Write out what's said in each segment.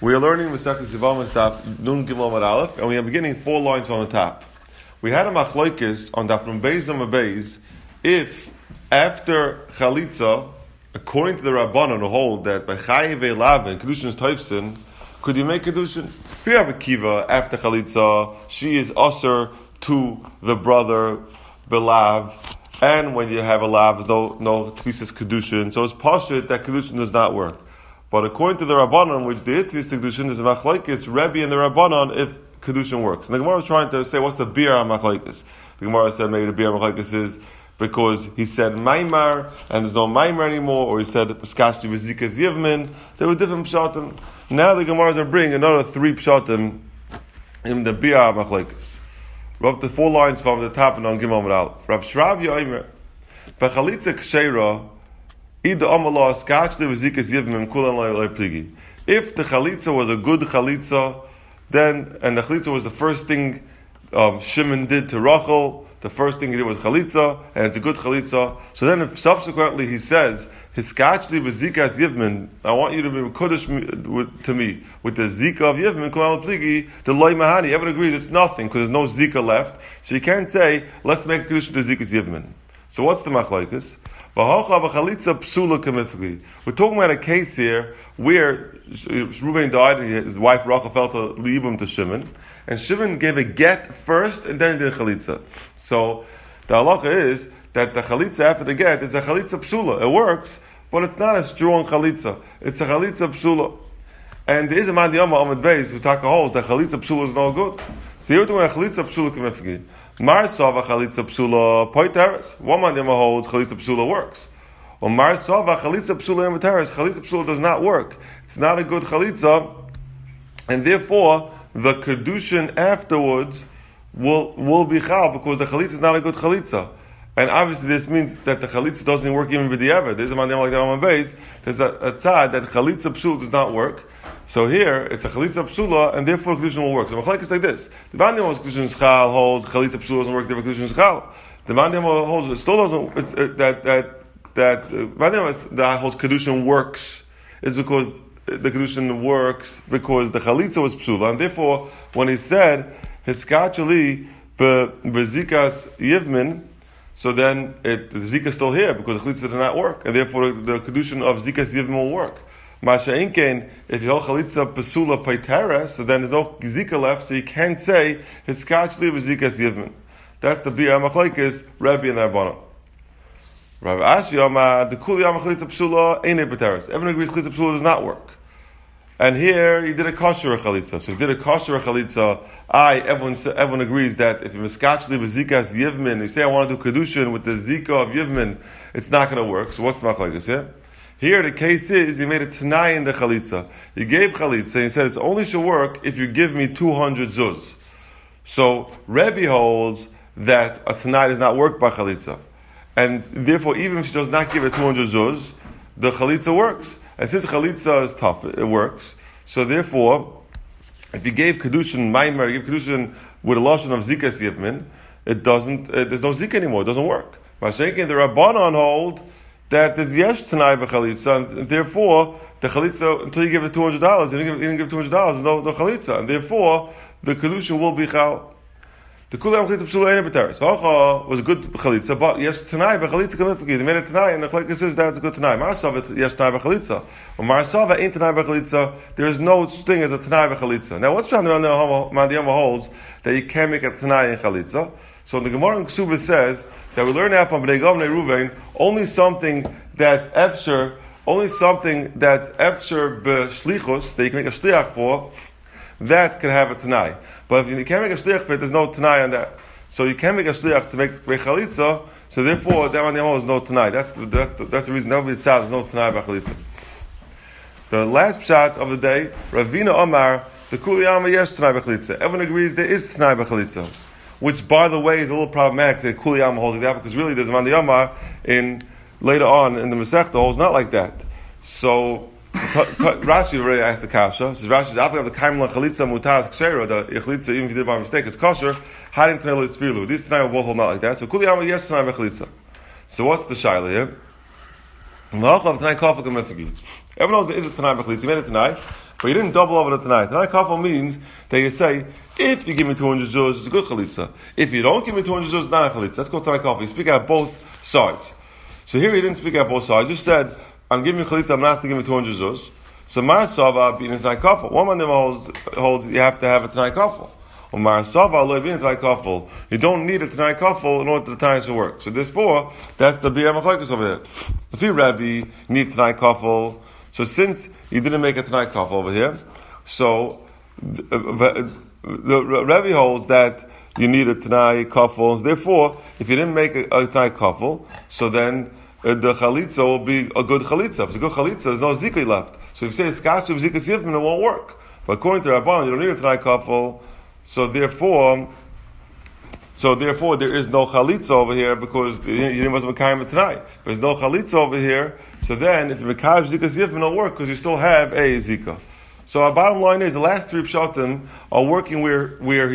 We are learning Masechtas Yevamos Daf Nun Gimel Amud Aleph, and we are beginning 4 lines on the top. We had a machlokes on Daf Nun Beis Amud Beis if after Chalitza, according to the Rabbanon, who hold that by Chayiv Elavin, Kedushin is Toifsin, could you make Kedushin? Here Rabbi Kiva, after Chalitza, she is usher to the brother Belav, and when you have a lav, no Tvisas Kedushin, so it's pashut that Kedushin does not work. But according to the Rabbanon, which the Tvisas Kedushin is a machlokes, Rebbe and the Rabbanon, if Kedushin works. And the Gemara was trying to say, what's the beer on machlokes? The Gemara said maybe the beer on machlokes is because he said Maimar, and there's no Maimar anymore, or he said Skashti Bezikas Yivmin. There were different pshatim. Now the Gemaras are bringing another 3 pshatim in the beer on machlokes. Rav, the 4 lines from the top and on Gimel Amud Aleph. Rav Shravya Omer, Bechalitza Ksheira, if the chalitza was a good chalitza, then, and the chalitza was the first thing Shimon did to Rachel, the first thing he did was chalitza, and it's a good chalitza. So then if subsequently he says, Hiskachli b'zikas yivmin, I want you to be kodesh to me with the zika of yivmin, kulal pligi, the loy mahani, everyone agrees it's nothing, because there's no zika left. So you can't say, let's make a kodesh to the zikas yivmin. So what's the machlokes? We're talking about a case here where Reuven died and his wife Rachel fell to leave him to Shimon, and Shimon gave a get first and then did chalitza. So the halacha is that the chalitza after the get is a chalitza psula. It works, but it's not a strong chalitza. It's a chalitza psula. And there is a man the Amud Beis who taka holds that chalitza psula is no good. So you're doing a chalitza psula kemefgi. Marsava chalitza psula poiteres. One man the holds chalitza psula works. Or Marsava chalitza psula imiteres. Chalitza psula does not work. It's not a good chalitza, and therefore the kedushin afterwards will be chal because the chalitza is not a good chalitza. And obviously this means that the chalitza doesn't work even with the ever. There's a man like that on my base. There's a tzad that chalitza psula does not work. So here it's a chalitza psula, and therefore kedushin will work. So the machlokes is like this: the man holds kedushin chal holds chalitza psula doesn't work. Therefore kedushin chal. The man holds it still doesn't. It's, that holds kedushin works is because the kedushin works because the chalitza was psula, and therefore when he said hiskachali bezikas yivmin, so then the zika is still here because the chalitza did not work, and therefore the kedushin of zikas yivmin will work. Masha'inkein, if you hold chalitza pesula paitera, so then there's no zika left, so you can't say hiskachli bezikas yivmin. That's the bia machlokes Rebbe and Rabbanon. Rav Ashi Omar, the kuli chalitza pesula ain't paiteres. Everyone agrees chalitza pesula does not work. And here he did a kosher chalitza. So he did a kosher chalitza. Everyone agrees that if you miskachli bezikas yivmin, you say I want to do kedushin with the zika of yivmin, it's not going to work. So what's the machlokes here? Here the case is he made a tanai in the chalitza. He gave chalitza and he said it only should work if you give me 200 zuz. So Rebbe holds that a tanai does not work by chalitza, and therefore even if she does not give it 200 zuz, the chalitza works. And since chalitza is tough, it works. So therefore, if you gave kedushin maimer, you give kedushin with a lashon of zikas yivmin, it doesn't. There's no zika anymore. It doesn't work. Mashenkin, the Rabbanon hold that there's yesh tanai b'chalitza, and therefore the chalitza until you give it $200, you didn't give $200, there's no chalitza, and therefore the kedushin will be chal. The kulam chalitza psula ain't b'teres. Vacha was a good chalitza, but yesh tanai b'chalitza kamifki. They made a tanai, and the chalitza says that's a good tanai. Marsava yesh tanai b'chalitza, or Marsava ain't tanai b'chalitza. There is no such thing as a tanai b'chalitza. Now what's trying to run the Mandiyama holds that you can't make a tanai in chalitza. So the Gemara in Ksuba says that we learn now from Bnei Gad Bnei Ruvain only something that's efsher b'shlichus that you can make a shliach for, that can have a tanai. But if you can't make a shliach for it, there's no tanai on that. So you can't make a shliach to make chalitza. So therefore, that one is no tanai. That's the reason. Nobody says there's no tanai by chalitza. The last pshat of the day, Ravina Omar, the kuliyama yesh tanai by chalitza. Everyone agrees there is tanai by chalitza. Which, by the way, is a little problematic that Kuliyama holds like that, because really there's a man the Yamar later on in the Masechta holds not like that. So Rashi already asked the kasha. Says Rashi, after the kaimla chalitza mutaz kshera, the chalitza even if you did it by mistake, it's kosher. Hadin tanei l'sfilu. These tanai will both hold not like that. So Kuliyama yes tanai b'chalitza. So what's the shaila here? Everyone knows there is a tanai b'chalitza. He made a tanai. but you didn't double over the Tanai. Tanai Kafel means that you say, if you give me 200 zuz, it's a good chalitza. If you don't give me 200 zuz, it's not a chalitza. That's called Tanai Kafel. You speak out both sides. So here he didn't speak out both sides. He just said, I'm giving you chalitza, I'm not asking to give me 200 zuz. So Ma'asava being a Tanai Kafel. One of them holds you have to have a Tanai Kafel. Or Ma'asava lo being a Tanai Kafel. You don't need a Tanai Kafel in order for the Tanai to work. So therefore, that's the B'yam Machlokes over here. If you Rabbi, you need Tanai Kafel. So since you didn't make a Tanai Kafel over here, so the Rebbe holds that you need a Tanai Kafel. Therefore, if you didn't make a Tanai Kafel, so then the Chalitza will be a good Chalitza. If it's a good Chalitza, there's no Zika left. So if you say Skachu Zikas Yivmin, it won't work. But according to Rabban, you don't need a Tanai Kafel. So therefore, there is no Chalitza over here because you didn't wasn't Mekayim Tanai. There's no Chalitza over here. So then, if you Mekayim Zikas Yivmin, it'll work because you still have a Zika. So our bottom line is the last three pshatim are working where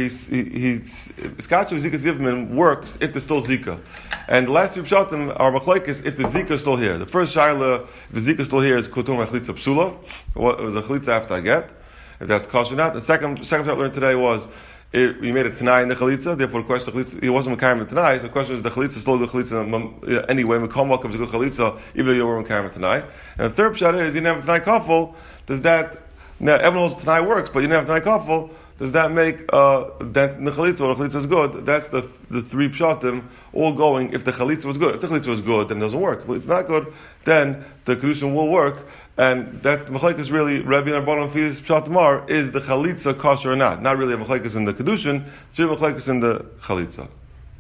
Skachu Zikas Yivmin works if there's still Zika, and the last three pshatim are machlokes if the Zika is still here. The first shaila, if the Zika is still here, is kutum chalitza psula. What was a chalitza after I get? If that's kosher or not. The second pshat I learned today was we made a tanai in the chalitza. Therefore, the question the chalitza, he wasn't mekayim the tanai. So the question is the chalitza still a good chalitza anyway. Mekom welcomes a good chalitza even though you were mekayim the tanai. And the third pshat is you didn't have a tanai kafel. Does that now everyone knows Tanai works, but you didn't have Tanai Kafel, does that make that the Chalitza or the Chalitza is good? That's the three pshatim all going if the Chalitza was good. If the Chalitza was good, then it doesn't work. If it's not good, then the Kedushin will work. And that's the Machlekes really, Rabbi and Rabbanon Fidus Pshatimar, is the Chalitza kosher or not. Not really a Machlekes in the Kedushin, it's really a Machlekes in the Chalitza.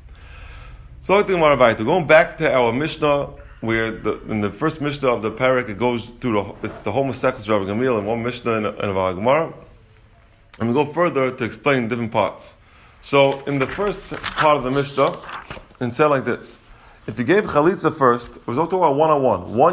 So going back to our Mishnah, where in the first Mishnah of the Parak, it goes through it's the whole Masechus Rabbi Gamliel and one Mishnah in a Gemara, and we go further to explain different parts. So in the first part of the Mishnah, it said like this: if you gave Chalitza first, it was all talking about one-on-one, one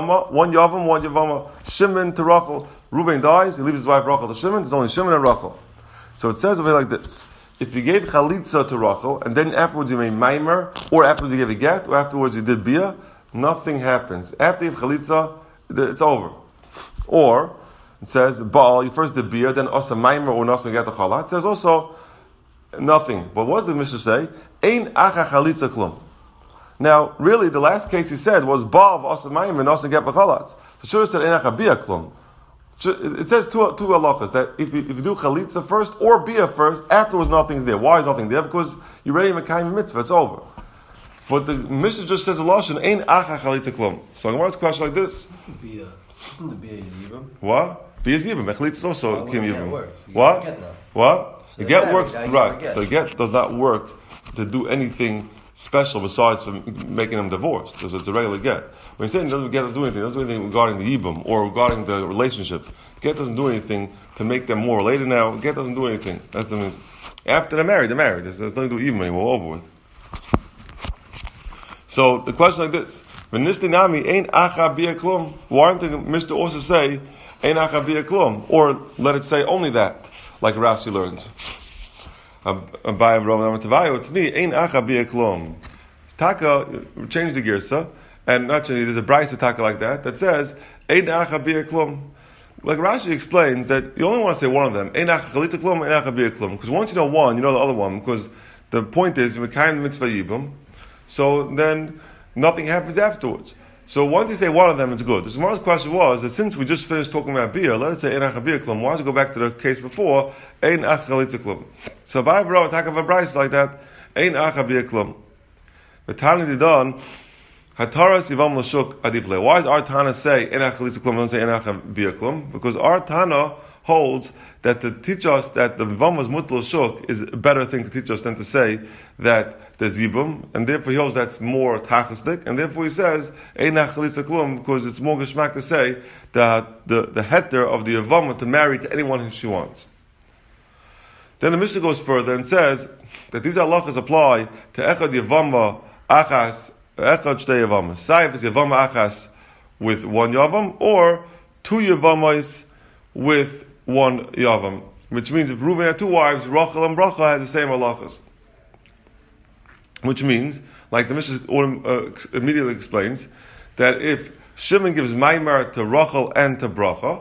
Yavama, Shimon to Rachel. Reuven dies, he leaves his wife Rachel to Shimon. There's only Shimon and Rachel. So it says over here like this: if you gave Chalitza to Rachel and then afterwards you made Maimer, or afterwards you gave a get, or afterwards you did Bia, nothing happens. After you have Chalitza, it's over. Or, it says, Baal, you first did Bia, then Asa Maimer or Nasa Get the Chala. It says also, nothing. But what does the Mishnah say? Ein Acha Chalitza Klum. Now, really, the last case he said was Baal, Asa Maimer, Nasa Get the Chala. So it should have said Ein Acha Bia Klum. It says two halachas, that if you do Chalitza first, or Bia first, afterwards nothing's there. Why is nothing there? Because you're ready to Mekayim Mitzvah, it's over. But the Mishnah just says a lashon ain't acha chalitza klum. So I'm going to ask a question like this: Bia, isn't the Bia Yibam? What? Bia is Yibam. Chalitza is also kim Yibam. What? What? The get works right. So get does not work to do anything special besides making them divorced. So it's a regular get. When you say get doesn't do anything regarding the Yibam or regarding the relationship. Get doesn't do anything to make them more related. Now get doesn't do anything. That's the means. After they're married. There's nothing to do with Yibam anymore. Over with. So the question like this: V'nistinami ein acha bia klum. Why didn't the Mishnah also say ein acha bia klum, or let it say only that, like Rashi learns? Abaye Rav Tavayo Tni ein acha bia klum. Taka changed the girsa, and not change. There's a brayso taka like that says ein acha bia klum. Like Rashi explains that you only want to say one of them. Ein acha chalitza klum, ein acha bia klum. Because once you know one, you know the other one. Because the point is you mekayim mitzvah yibum. So then nothing happens afterwards. So once you say one of them, it's good. The Gemara's question was that since we just finished talking about Bia, let us say Ein Acha Bia Klum. Why don't you go back to the case before Ein Acha Chalitza Klum? So by Avro attack of a brayso like that, Ein Acha Bia Klum. But Tani Didan Hataras Yivam Lashuk Adivle. Why does our Tana say Ein Acha Chalitza Klum and say Ein Acha Bia Klum? Because our Tana holds that to teach us that the Yivam was Mutl Shuk is a better thing to teach us than to say that there's Yibum, and therefore he holds that's more tachasdik, and therefore he says Ein Chalitza Klum, because it's more geshmak to say that the heter of the Yavama to marry to anyone who she wants. Then the Mishnah goes further and says that these halachas apply to Echad Yavama Achas, Echad Shtei Yavama. Say if it's Yavama Achas with one Yavam, or two Yavamas with one Yavam. Which means if Reuven had two wives, Rachel and Bracha had the same halachas. Which means, like the Mishnah immediately explains, that if Shimon gives Maimar to Rachel and to Bracha,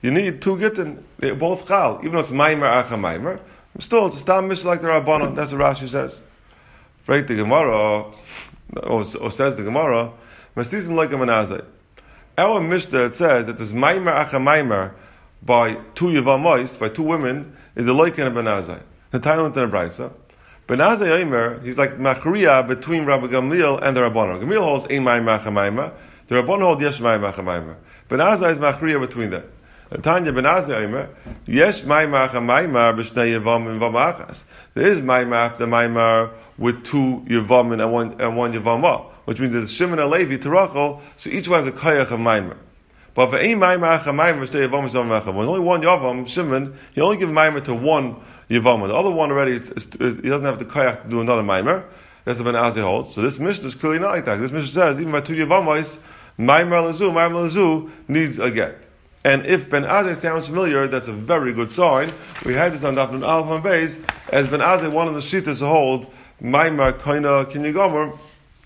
you need two gittin. They're both chal, even though it's maimer acha maimer. Still, it's a stam mish like the Rabbanon. That's what Rashi says. Right, the Gemara, or says the Gemara, Mastizim like a menazai. Our Mishnah, it says that this maimer acha maimer by two yavamois, by two women, is a loiken of benazai. The Thailand and a brisa. Benazai Omer, he's like machriya between Rabbi Gamliel and the Rabbanon. Gamliel holds ein maimer acha maimer. The Rabbanon hold yesh maimer acha maimer. Benazai is machriya between them. Tanya Benazai Omer, yesh maimer acha maimer b'shnei yavam and vamachas. There is maimer after maimer with two yavam and one yavamah, which means there's Shimon and Levi to Rachel, so each one has a koyach of maimer. But for ein maimer acha maimer b'shnei yavam and vamachas, when only one yavam, Shimon, he only gives maimer to one yavama. The other one already, he doesn't have the koyach to do another maimer. That's what Ben Azai holds. So this Mishnah is clearly not like that. This Mishnah says even by two yavamas, maimer lezu needs a get. And if Ben Azai sounds familiar, that's a very good sign. We had this on Daf Nun Aleph and Beis, as Ben Azai, one of the shittas to hold maimer koina kinyagomer.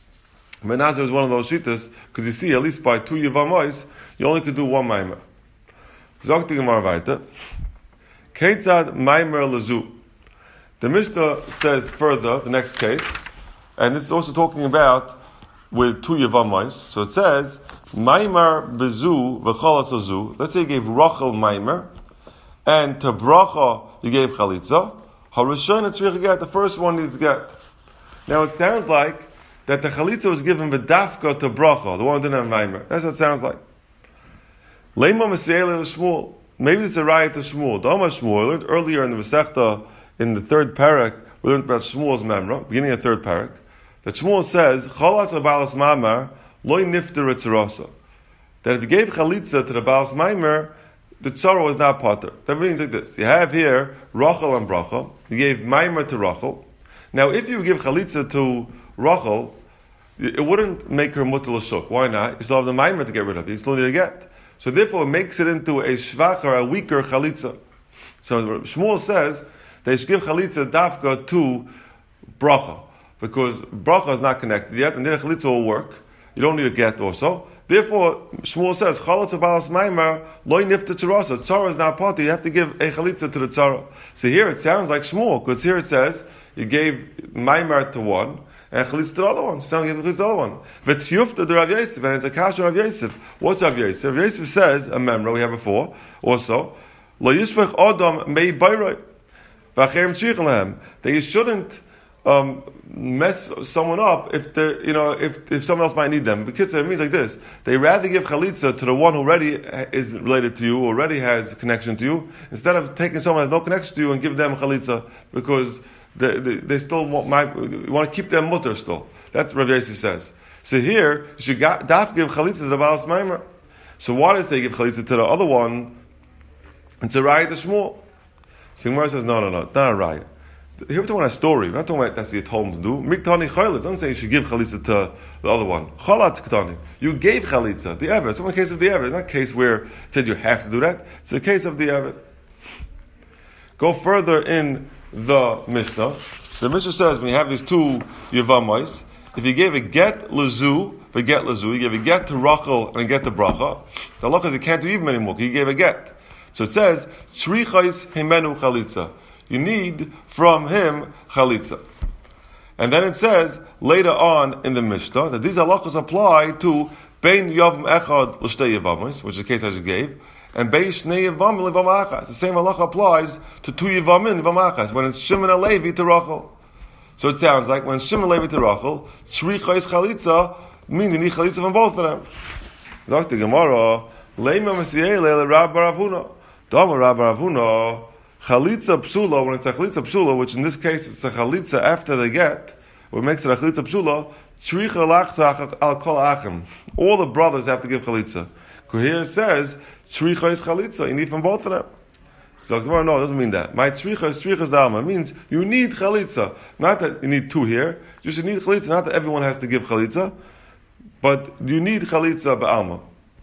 Ben Azai was one of those shittas because you see, at least by two yavamas, you only could do one maimer. Zok the Gemara weiter. Keitzad maimer lezu. The Mishnah says further, the next case, and this is also talking about with two yavamais. So it says maimer bezu v'cholas azu. Let's say you gave Rachel maimer, and to bracha you gave chalitza. Harishon tzrich get. The first one needs get. Now it sounds like that the chalitza was given b'dafka to bracha, the one who didn't have maimer. That's what it sounds like. Leima Masiyele Shmuel. Maybe it's a riot to Shmuel. Dama Shmuel, we learned earlier in the Masechta, in the third parak, we learned about Shmuel's memra, beginning of third parak, that Shmuel says, Chalatz abalas mamar, loy nifter etzarasa. That if you gave chalitza to the balas maimer, the tzara was not potter. That means like this. You have here Rachel and bracha. You gave maimer to Rachel. Now, if you give chalitza to Rachel, it wouldn't make her mutal shuk. Why not? You still have the maimer to get rid of. You still need to get. So therefore, it makes it into a shvacher, a weaker chalitza. So Shmuel says they should give chalitza dafka to bracha, because bracha is not connected yet, and then the chalitza will work. You don't need a get also. Therefore, Shmuel says chalitza balas maimer loy nifta tzarasa. Tzara is not party. You have to give a chalitza to the tzara. So here it sounds like Shmuel, because here it says you gave maimer to one, and chalitza to the other one. So chalitza to the other one. V'tiyufta the Rav Yosef, and it's a kasha Rav Yosef. What's Rav Yosef? Rav Yosef says, a memra we have before, also, lo yishpech adam mei bayroi, v'acherem tzrich lehem, that you shouldn't mess someone up if someone else might need them. Because it means like this: they rather give chalitza to the one who already is related to you, already has a connection to you, instead of taking someone who has no connection to you and give them chalitza, because they still want to keep them mutter still. That's what Rav Yosef says. So here, you should daf give chalitza to the balas maimer. So why does they give chalitza to the other one? It's a riot to Shmuel. So Gemara says, no, it's not a riot. Here we're talking about a story. We're not talking about that's what you told him to do. Miktani chalitza. Don't say you should give chalitza to the other one. Chalatz ktani. You gave chalitza. The evet. It's only a case of the evet. It's not a case where it said you have to do that. It's a case of the evet. Go further in the Mishnah. The Mishnah says when you have these two yavamais, if you gave a get lezu, you gave a get to Rachel and a get to bracha, the halacha is you can't do even anymore. He gave a get. So it says, Shrichais himenu chalitza. You need from him chalitza. And then it says, later on in the Mishnah, that these halachas apply to Bein Yavam Echad L'Shtei Yavamis, which is the case I just gave, and Bein Shnei Yavamim L'Yavamachas. The same halacha applies to two Yavamin L'Yavamachas, when it's Shimon and Levi to Rachel. So it sounds like when Shimon and Levi to Rachel, Shrichais chalitza means you need chalitza from both of them. Zok the Gemara, Leima Masiyeh Leila Rab Bar Avuna. Dama Rab Bar Avuna, chalitza psula, when it's a chalitza psula, which in this case it's a chalitza after they get, what makes it a chalitza psula, tzricha lachzach al kol achim. All the brothers have to give chalitza. Because here it says, tzricha is chalitza, you need from both of them. So Gemara, no, it doesn't mean that. My tzricha is dama. It means you need chalitza. Not that you need two here, you should need chalitza, not that everyone has to give chalitza, but you need chalitza ba'alma.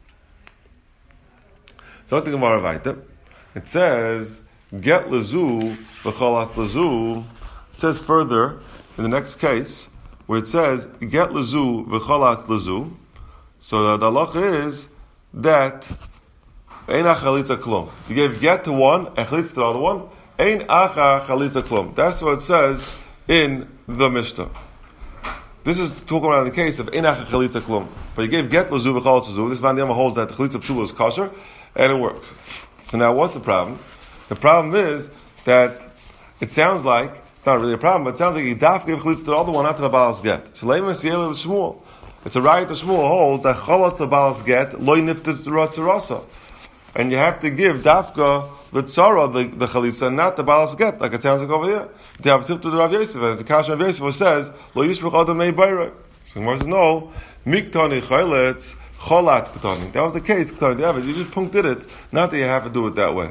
So the Gemara weiter. It says, get lezu, v'cholas lezu. It says further, in the next case, where it says, get lezu, v'cholas lezu. So the halacha is that Ein chalitza klum. You gave get to one and chalitza to the other one. Ein acha chalitza klum. That's what it says in the Mishnah. This is talking about the case of ein acha chalitza klum. But you gave get l'zu v'chalitza zu. This man holds that the chalitza psula is kosher, and it works. So now what's the problem? The problem is that it sounds like, it's not really a problem, but it sounds like you daf give chalitza to the other one, not to the balas get. Shalema siyela l'shmuel. It's a right to Shmuel holds that chalatza balas get loy niftas ratzarasa. And you have to give dafka the tzara, the chalitza, not the balas get, like it sounds like over here. The Abtif to the Rav Yosef, and the Kasha Rav Yosef says, lo yishbech adam mei bayra. So Gemara says, no, miktani chayletz, cholatz ketani. That was the case, ketani David. You just puncted it, not that you have to do it that way.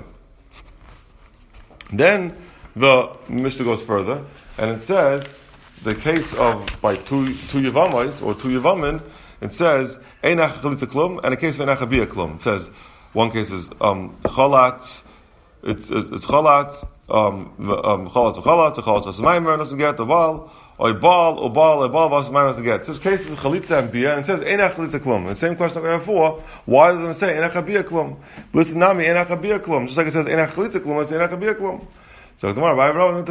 Then the Mishnah goes further, and it says, the case of by two Yevamos or two Yevamin, it says, einach chalitza klum, and a case of einach abiyah klum. It says, one case is cholatz, it's cholatz, cholatz was maimer doesn't get the ball, or ball was maimer doesn't get. It says cases of chalitza and bia, and it says einach chalitza klum. The same question I had before. Why doesn't it say einach abiyah klum? Listen, nami einach abiyah klum. Just like it says einach chalitza klum, it's einach abiyah klum. So tomorrow, but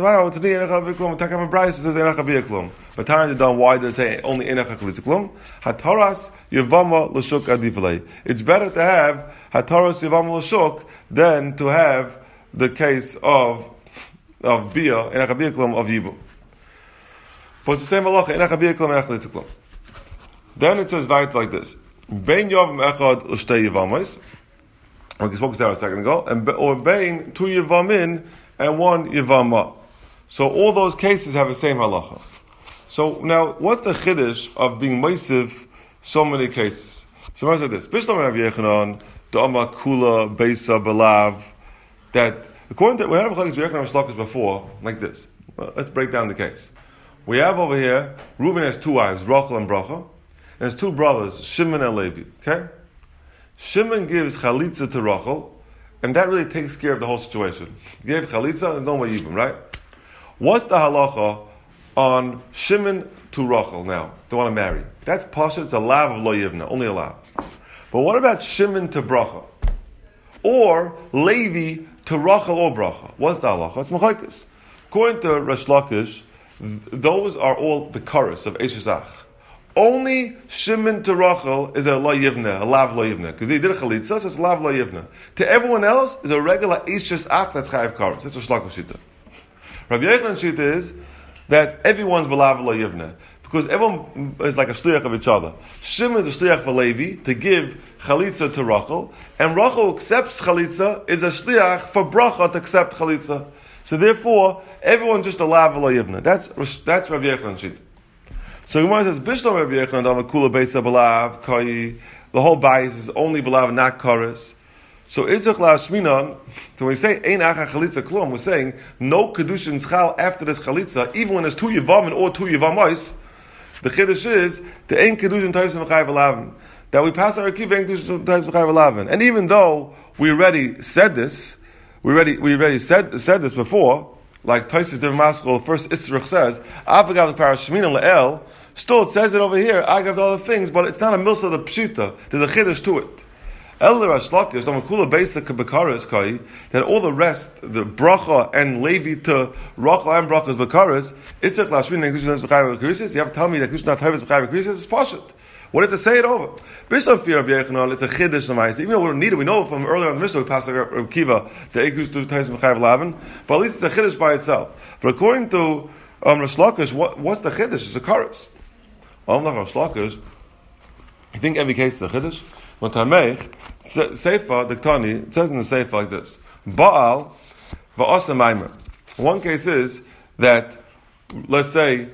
Tanya done. Why did it say only einach chalitza klum? Hataras yevama l'shuk adivlei. It's better to have hataras yevama l'shuk than to have the case of bia einach abiyah klum of yibum. But it's the same halacha einach abiyah klum einach chalitza klum. Then it says like this: bein yavam echad l'shtei yevamos. We spoke about a second ago, or bein two yevamin and one yevama. So all those cases have the same halacha. So now, what's the chiddush of being meisiv so many cases? So let's say this: Bishlam Rav Yechanan, Da'ama Kula Beisa Belav. That according to we have Yechanan before, like this. Well, let's break down the case. We have over here Reuben has two wives, Rachel and Bracha, and his two brothers, Shimon and Levi. Okay, Shimon gives chalitza to Rachel, and that really takes care of the whole situation. He gave chalitza and no more yibum, right? What's the halacha on Shimon to Rachel now? They want to marry. That's pasha. It's a lav of lo yivna, only a lav. But what about Shimon to Bracha? Or Levi to Rachel or Bracha? What's the halacha? It's machlokes. According to Resh Lakish, those are all bekaris of Eshesach. Only Shimon to Rachel is a lo yivna, a lav lo yivna, because he did a chalitza, so it's lav lo yivna. To everyone else is a regular Eshesach that's chayav karos. That's Resh Lakish shita. Rabbi Yechon's shita is that everyone's belav lo yivna, because everyone is like a shliach of each other. Shimon is a shliach for Levi to give chalitza to Rachel, and Rachel accepts chalitza is a shliach for Bracha to accept chalitza. So therefore, everyone's just a lav lo yivna. That's Rabbi Yechon's shita. So Gemara says, Bishlam Rabbi Yechanan dama kula beisa belav kai. The whole bias is only belav, not kares. So Itzach la'ashminan. So when we say ein acha chalitza klum, we're saying no kedushin schal after this chalitza, even when there's two yevamim or two yevamos. The chiddush is the ein kedushin toisim v'chai v'lavin, that we pass our kiv ein kedushin toisim v'chai v'lavin. And even though we already said this, we already said this before. Like Taisus Div Maskell, first Istrach says, Avagav the Parashmina Le'el, still it says it over here, Agav the other things, but it's not a milsa the pshita. There's a chiddush to it. El Rash Lakish, Amakula Basic Bekaris Kai, that all the rest, the Bracha and Levi to Rachel and Bracha's Bekaris, Itzach Lashmin and Kushnas B'chai V'krisis, you have to tell me that Kushnas Tavis B'chai V'krisis is Pashat. What if to say it over? Bishlam Fear of Yechonal, it's a chiddush l'mayis. Even though we don't need it, we know from earlier on the Mishnah we passed Rav Kiva the Ekus to Taisim Chayav Lavin, but at least it's a chiddush by itself. But according to Resh Lakish, what's the chiddush? It's a kares. Resh Lakish, I think every case is a chiddush. When Tameich Seifa the Ktani, it says in the Seifa like this: Baal va'asa maimer. One case is that, let's say,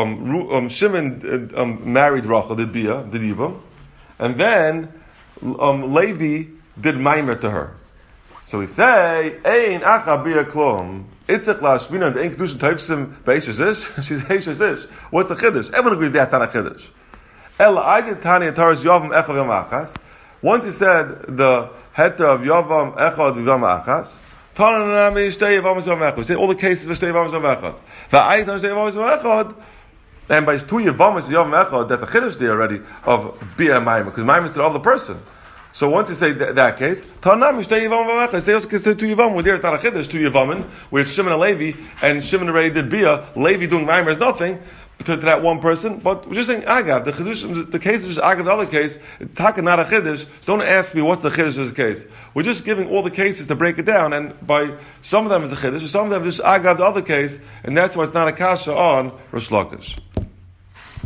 Shimon married Rachel, did Bia, did Yibam, and then Levi did Maimer to her. So we say, Ein acha Bia klom, Itzach la'ashmina, the Ein kedushin taifsim b'eishes ish, she's eishes ish. What's the chiddush? Everyone agrees that's not a chiddush. Ela aydit tani ataras yavam echav yavam achas. Once he said the heter of yavam echad yavam achas, tananami shtei yavam yavam echad. We say all the cases of shtei yavam yavam echad. Va'ayit shtei yavam yavam echad. And by two Yevamas Yavam Echad, that's a chiddush there already of Bia Maimah, because Maimah is to the other person. So once you say that case, Tanami shtei yivam v'machas. Say also case two yivam. Where there it's not a chiddush, two yivamim, where it's Shimon and Levi, and Shimon already did bia. Levi doing maimer is nothing to that one person. But we're just saying agav. The chiddush, the case is just agav. The other case, taka not a chiddush. So don't ask me what's the chiddush of the case. We're just giving all the cases to break it down, and by some of them is a chiddush, some of them is just agav the other case, and that's why it's not a kasha on Rish Lakish.